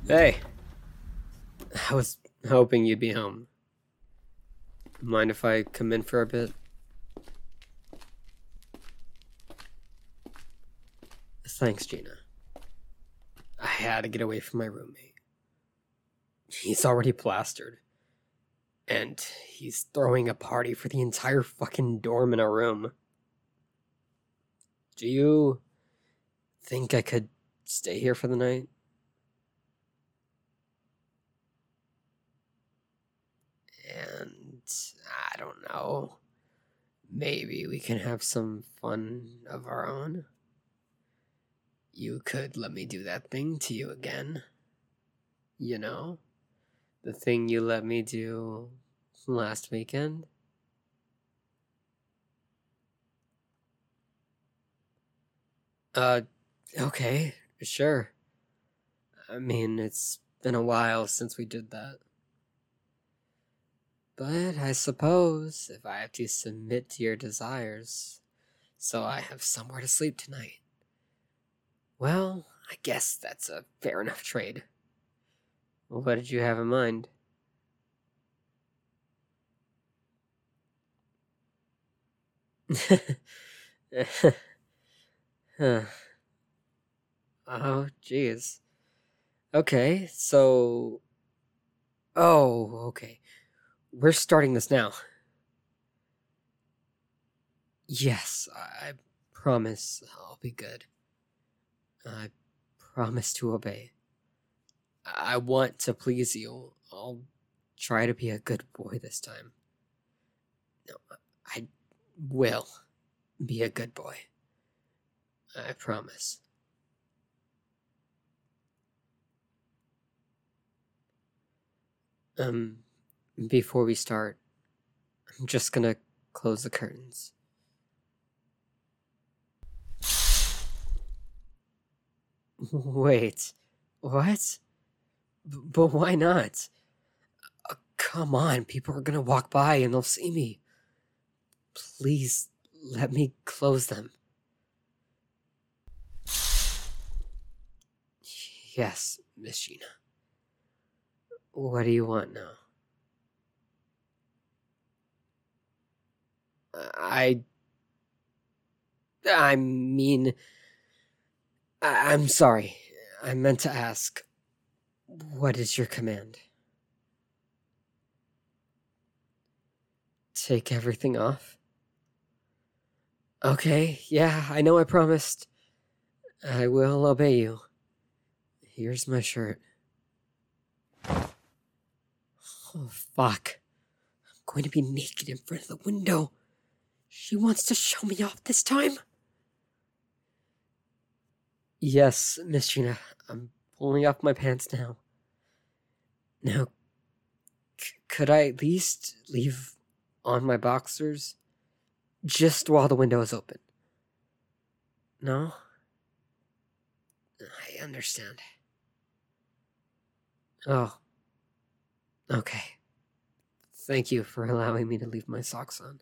Hey, I was hoping you'd be home. Mind if I come in for a bit? Thanks, Gina. I had to get away from my roommate. He's already plastered. And he's throwing a party for the entire fucking dorm in a room. Do you think I could stay here for the night? And I don't know. Maybe we can have some fun of our own. You could let me do that thing to you again. You know? The thing you let me do last weekend? Uh, okay, sure. I mean, it's been a while since we did that. But I suppose if I have to submit to your desires, so I have somewhere to sleep tonight, well, I guess that's a fair enough trade. What did you have in mind? Huh. Oh, jeez. Okay, so. Oh, okay. We're starting this now. Yes, I promise I'll be good. I promise to obey. I want to please you. I'll try to be a good boy this time. No, I will be a good boy. I promise. Um, Before we start, I'm just gonna close the curtains. Wait, what? But why not? Come on, people are gonna walk by and they'll see me. Please let me close them. Yes, Miss Gina. What do you want now? I. I mean. I'm sorry. I meant to ask. What is your command? Take everything off? Okay, yeah, I know I promised. I will obey you. Here's my shirt. Oh, fuck. I'm going to be naked in front of the window. She wants to show me off this time? Yes, Miss Gina. I'm pulling off my pants now. Now, could I at least leave on my boxers? Just while the window is open. No? I understand. Oh, okay. Thank you for allowing me to leave my socks on.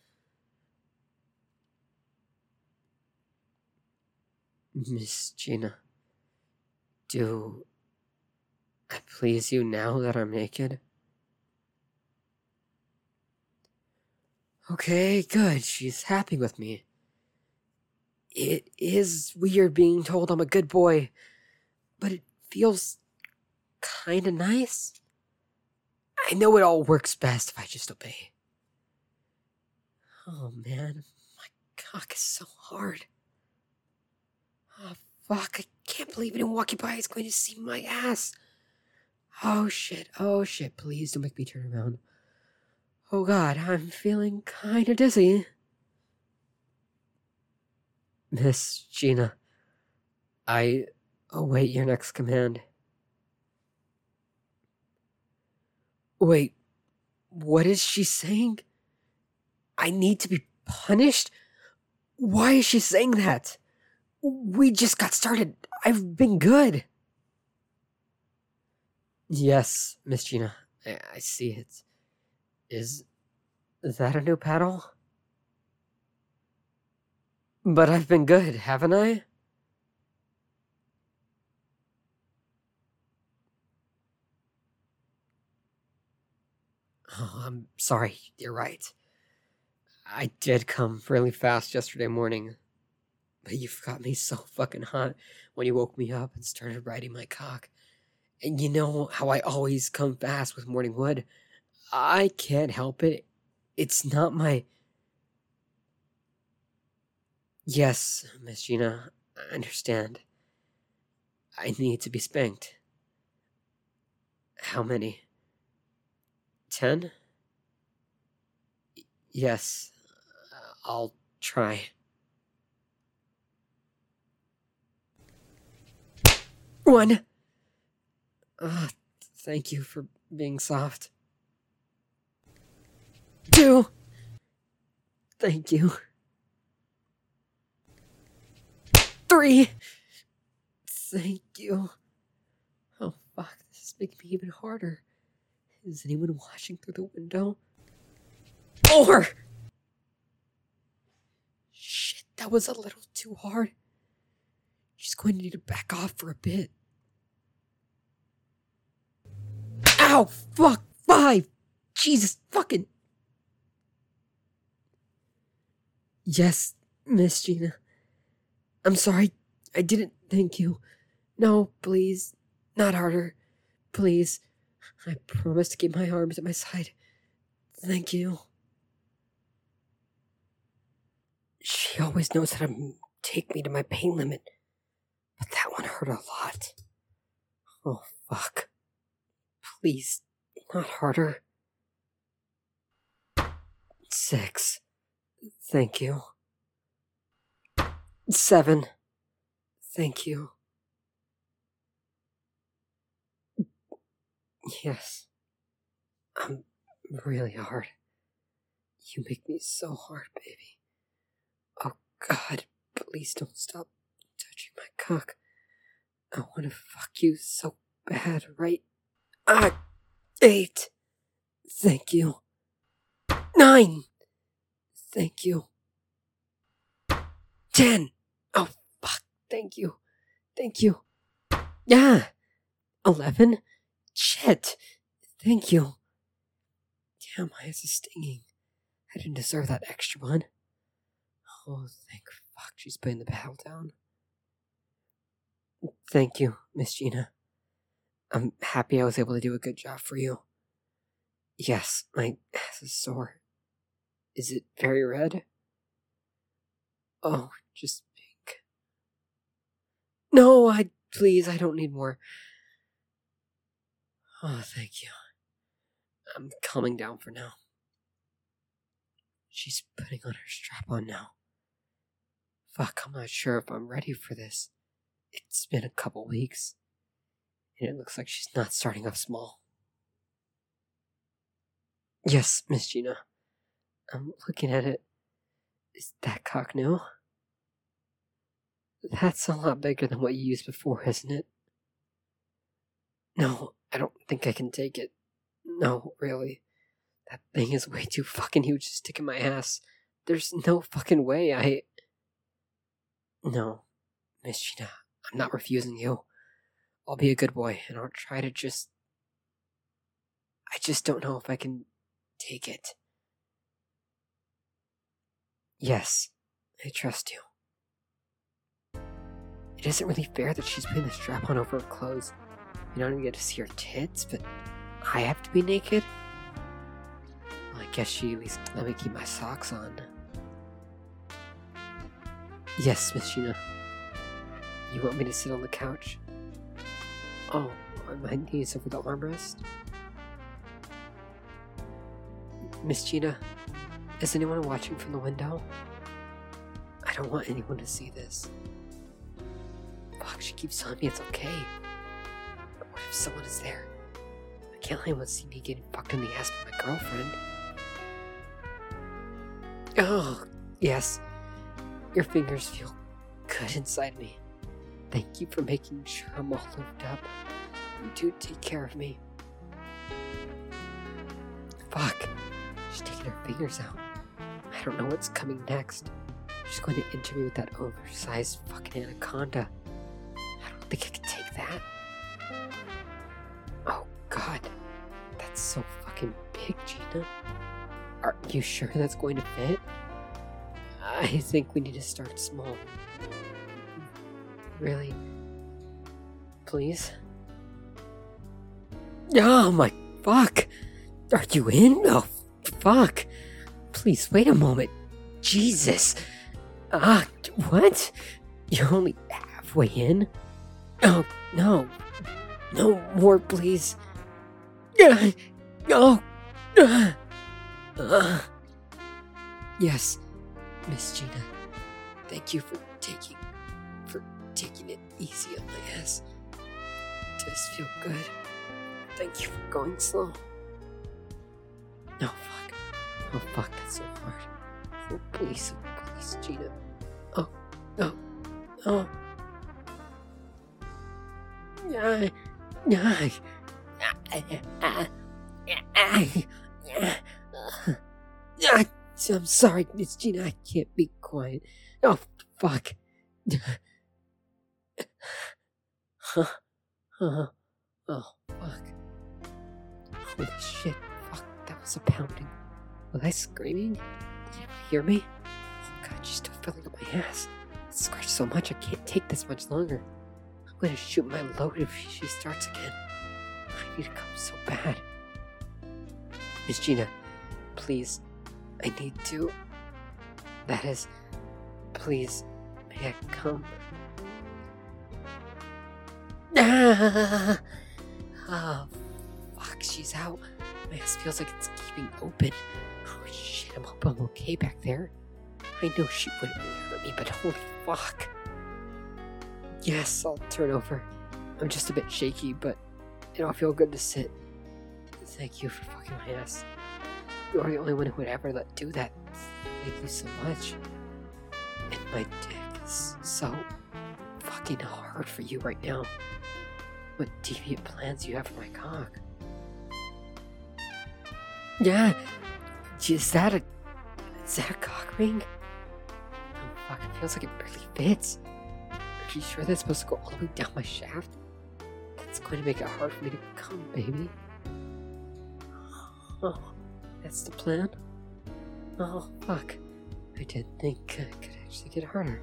Miss Gina, do I please you now that I'm naked? Okay, good. She's happy with me. It is weird being told I'm a good boy, but it feels kinda nice. I know it all works best if I just obey. Oh man, my cock is so hard. Oh fuck, I can't believe anyone walking by is going to see my ass. Oh shit, please don't make me turn around. Oh god, I'm feeling kinda dizzy. Miss Gina, I await your next command. Wait, what is she saying? I need to be punished? Why is she saying that? We just got started. I've been good. Yes, Miss Gina, I see it. Is that a new paddle? But I've been good, haven't I? I'm sorry, you're right. I did come really fast yesterday morning, but you've got me so fucking hot when you woke me up and started riding my cock. And you know how I always come fast with morning wood. I can't help it. It's not my... Yes, Miss Gina, I understand. I need to be spanked. How many? 10? Yes, I'll try. 1! Thank you for being soft. 2! Thank you. 3! Thank you. Oh fuck, this is making me even harder. Is anyone watching through the window? 4! Shit, that was a little too hard. She's going to need to back off for a bit. Ow! Fuck! 5! Jesus fucking... Yes, Miss Gina. I'm sorry. I didn't thank you. No, please. Not harder. Please. I promise to keep my arms at my side. Thank you. She always knows how to take me to my pain limit. But that one hurt a lot. Oh, fuck. Please, not harder. 6. Thank you. 7. Thank you. Yes. I'm really hard. You make me so hard, baby. Oh, God, please don't stop touching my cock. I want to fuck you so bad, right? 8. Thank you. 9. Thank you. 10. Oh, fuck. Thank you. Thank you. Yeah. 11. Shit. Thank you. Damn, my ass is stinging. I didn't deserve that extra one. Oh, thank fuck she's putting the paddle down. Thank you, Miss Gina. I'm happy I was able to do a good job for you. Yes, my ass is sore. Is it very red? Oh, just pink. No, please, I don't need more. Oh, thank you. I'm calming down for now. She's putting on her strap on now. Fuck, I'm not sure if I'm ready for this. It's been a couple weeks, and it looks like she's not starting off small. Yes, Miss Gina. I'm looking at it. Is that cock new? That's a lot bigger than what you used before, isn't it? No, I don't think I can take it. No, really. That thing is way too fucking huge to stick in my ass. There's no fucking way No, Miss Gina, I'm not refusing you. I'll be a good boy, and I'll try to I just don't know if I can take it. Yes, I trust you. It isn't really fair that she's putting the strap on over her clothes. You don't even get to see her tits, but I have to be naked? Well, I guess she at least let me keep my socks on. Yes, Miss Gina. You want me to sit on the couch? Oh, on my knees over the armrest? Miss Gina, is anyone watching from the window? I don't want anyone to see this. Fuck, she keeps telling me it's okay. But what if someone is there? I can't let anyone see me getting fucked in the ass by my girlfriend. Oh, yes. Your fingers feel good inside me. Thank you for making sure I'm all lubed up. You do take care of me. Fuck. She's taking her fingers out. I don't know what's coming next. She's going to enter me with that oversized fucking anaconda. I don't think I can take that. Oh god. That's so fucking big. big, Gina. Are you sure that's going to fit? I think we need to start small. Really? Please? Oh my fuck! Are you in? Oh fuck! Please wait a moment. Jesus! What? You're only halfway in? Oh, no. No more, please. No! Yes, Miss Gina. Thank you for taking it easy on my ass. It does feel good. Thank you for going slow. No, fuck. Oh, fuck, that's so hard. Oh, please, Gina. Oh. I'm sorry, Miss Gina, I can't be quiet. Oh, fuck. Oh, fuck. Holy shit, fuck, that was a pounding. Was I screaming? Did you hear me? Oh god, she's still filling up my ass. It scratched so much I can't take this much longer. I'm gonna shoot my load if she starts again. I need to come so bad. Miss Gina, please, I need to. That is, please, may I come? Oh, fuck, she's out. My ass feels like it's keeping open. Oh shit, I'm hoping I'm okay back there. I know she wouldn't really hurt me, but holy fuck. Yes, I'll turn over. I'm just a bit shaky, but it'll feel good to sit. Thank you for fucking my ass. You're the only one who would ever do that. Thank you so much. And my dick is so fucking hard for you right now. What deviant plans you have for my cock? Yeah, is that a cock ring? Oh fuck, it feels like it barely fits. Are you sure that's supposed to go all the way down my shaft? That's going to make it hard for me to come, baby. Oh, that's the plan? Oh, fuck. I didn't think it could actually get harder.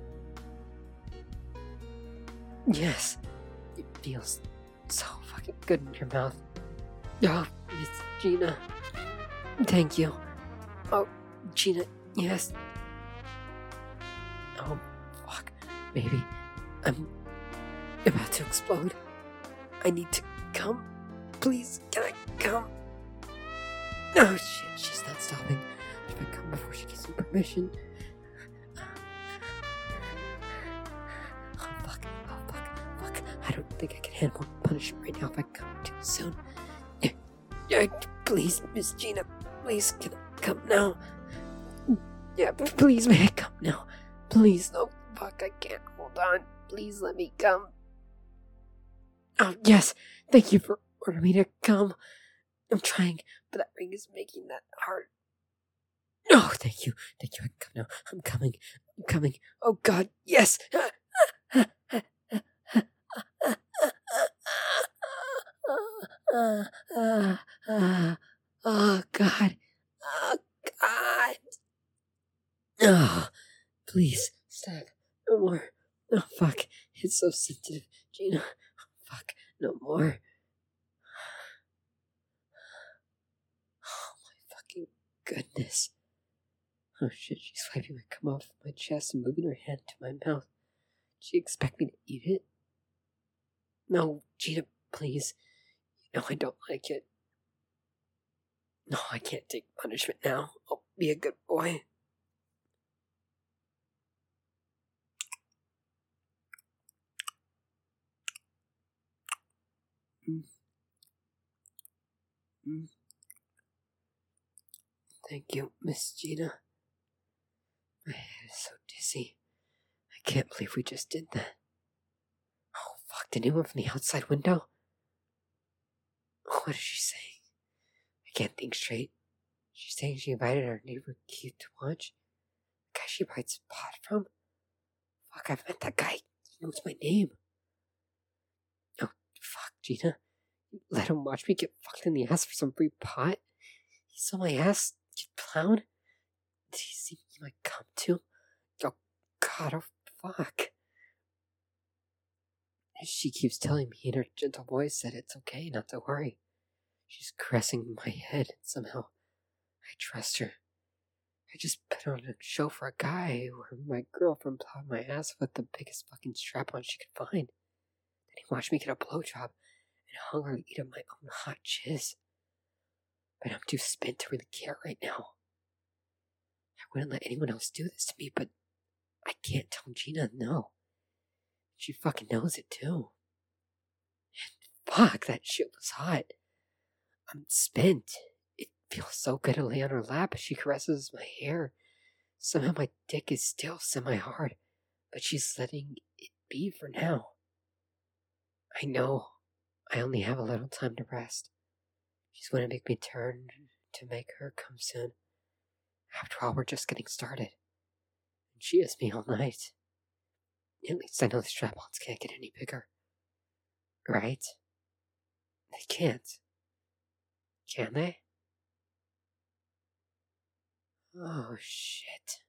Yes, it feels so fucking good in your mouth. Oh, Miss Gina. Thank you. Oh, Gina, yes. Oh, fuck. Maybe I'm about to explode. I need to come. Please, can I come? Oh shit, she's not stopping. If I come before she gives me permission. Oh fuck. I don't think I can handle punishment right now if I come too soon. Please, Miss Gina, please, can I come now? Yeah, please, may I come now? Please, oh fuck, I can't hold on. Please let me come. Oh yes, thank you for ordering me to come. I'm trying, but that ring is making that hard. Oh, thank you. I can come now. I'm coming. Oh god, yes! Oh god. Oh, please, stop. No more. Oh fuck, it's so sensitive, Gina. Fuck, no more. Oh my fucking goodness. Oh shit, she's wiping my cum off my chest and moving her hand to my mouth. Did she expect me to eat it? No, Gina, please. You know I don't like it. No, I can't take punishment now. I'll be a good boy. Thank you, Miss Gina. My head is so dizzy. I can't believe we just did that. Oh, fuck, did anyone from the outside window? What is she saying? I can't think straight. She's saying she invited our neighbor Keith to watch? The guy she buys pot from? Fuck, I've met that guy. He knows my name. Oh, fuck, Gina. You let him watch me get fucked in the ass for some free pot? saw my ass, you clown? Did he see me like come to? Oh god, oh fuck. She keeps telling me in her gentle voice that it's okay not to worry. She's caressing my head, and somehow I trust her. I just put on a show for a guy where my girlfriend plowed my ass with the biggest fucking strap on she could find. Then he watched me get a blowjob and hungrily eat up my own hot jizz. But I'm too spent to really care right now. I wouldn't let anyone else do this to me, but I can't tell Gina no. She fucking knows it too. And fuck, that shit was hot. I'm spent. It feels so good to lay on her lap as she caresses my hair. Somehow my dick is still semi-hard, but she's letting it be for now. I know I only have a little time to rest. She's going to make me turn to make her come soon. After all, we're just getting started. And she has me all night. At least I know the strap-ons can't get any bigger. Right? They can't. Can they? Oh, shit.